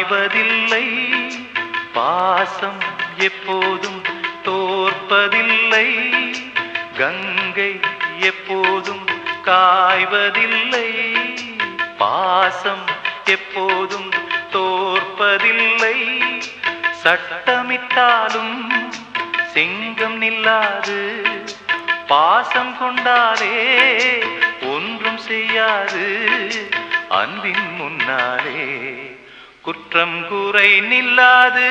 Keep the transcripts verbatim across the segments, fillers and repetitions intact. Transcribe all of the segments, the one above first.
காய்வதில்லை, பாசம் எப்போதும் தோற்பதில்லை. கங்கை எப்போதும் காய்வதில்லை, பாசம் எப்போதும் தோற்பதில்லை. சட்டமிட்டாலும் சிங்கம் நில்லாது, பாசம் கொண்டாலே ஒன்றும் செய்யாது. அன்பின் முன்னாலே குற்றம் குறை நில்லாது.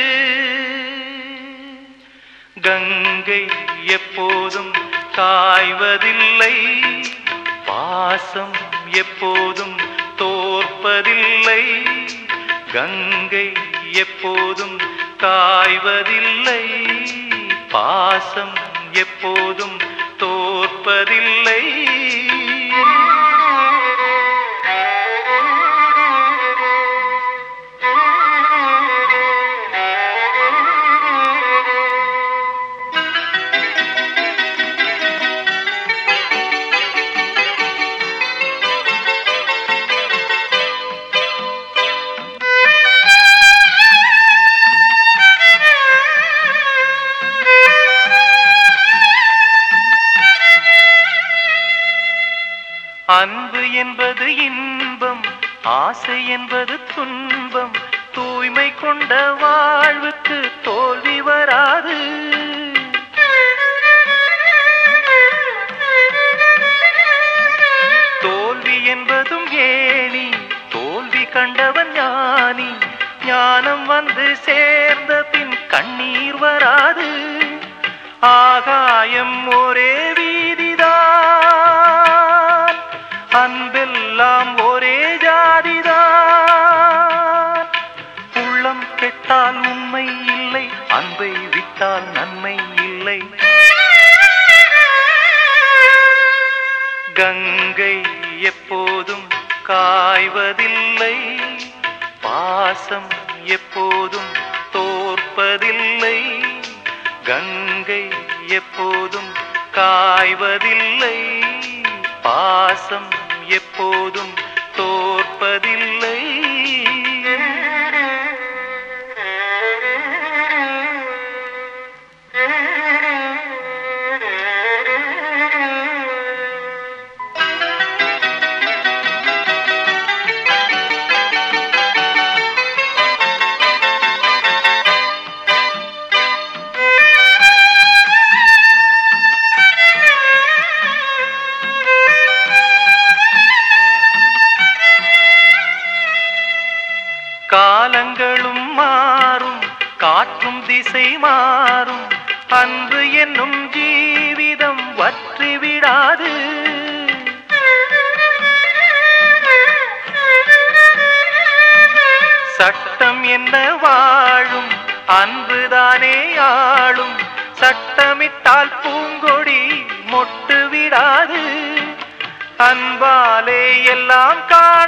கங்கை எப்போதும் காய்வதில்லை, பாசம் எப்போதும் தோற்பதில்லை. கங்கை எப்போதும் காய்வதில்லை, பாசம் எப்போதும் தோற்பதில்லை. அன்பு என்பது இன்பம், ஆசை என்பது துன்பம். தூய்மை கொண்ட வாழ்வுக்கு தோல்வி வராது. தோல்வி என்பதும் ஏணி, தோல்வி கண்டவன் ஞானி. ஞானம் வந்து சேர்ந்த பின் கண்ணீர் வராது. ஆகாயம் ஒரே வீதிதான், அன்பெல்லாம் ஒரே ஜாதிதான். உள்ளம் கெட்டால் உண்மை இல்லை, அன்பை விட்டால் நன்மை இல்லை. கங்கை எப்போதும் காய்வதில்லை, பாசம் எப்போதும் தோற்பதில்லை. கங்கை எப்போதும் காய்வதில்லை, பாசம் எப்போதும் தோற்பதில்லை. காலங்களும் மாறும், காற்றும் திசை மாறும். அன்பு என்னும் ஜீவிதம் வற்றி விடாது. சட்டம் என்ன வாழும், அன்புதானே ஆளும். சட்டமிட்டால் பூங்கொடி மொட்டு விடாது. அன்பாலே எல்லாம்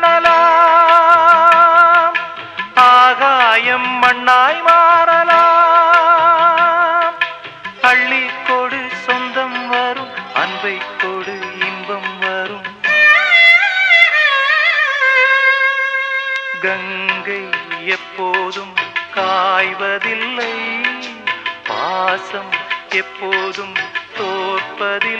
காணலாம், ஆகாயம் மண்ணாய் மாறலாம். அள்ளி கொடு சொந்தம் வரும், அன்பை கொடு இன்பம் வரும். கங்கை எப்போதும் காய்வதில்லை, பாசம் எப்போதும் தோற்பதில்லை.